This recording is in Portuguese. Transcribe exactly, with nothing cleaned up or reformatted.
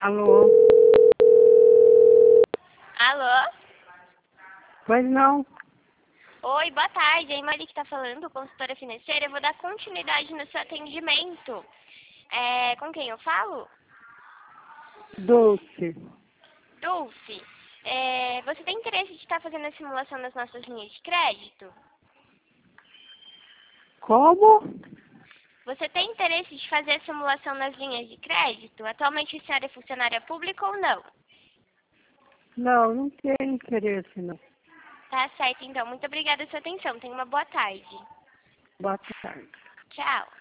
Alô? Alô? Pois não. Oi, boa tarde. É a Mari que está falando, consultora financeira. Eu vou dar continuidade no seu atendimento. É, com quem eu falo? Dulce. Dulce. É, você tem interesse de estar fazendo a simulação das nossas linhas de crédito? Como? Você tem interesse de fazer a simulação nas linhas de crédito? Atualmente a senhora é funcionária pública ou não? Não, não tenho interesse, não. Tá certo, então. Muito obrigada pela sua atenção. Tenha uma boa tarde. Boa tarde. Tchau.